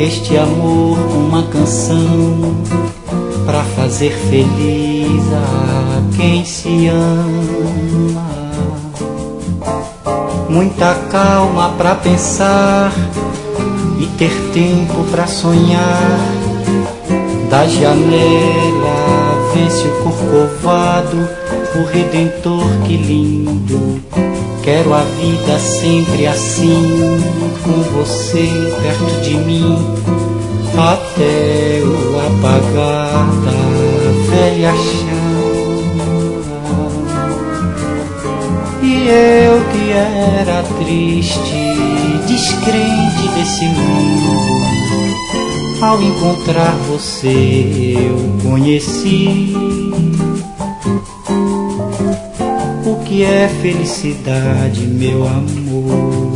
este amor, uma canção pra fazer feliz a quem se ama. Muita calma pra pensar e ter tempo pra sonhar. Da janela vence o corcovado, o Redentor, que lindo. Quero a vida sempre assim, com você perto de mim, até o apagar da velha chama. E eu que era triste, descrente desse mundo, ao encontrar você eu conheci o que é felicidade, meu amor.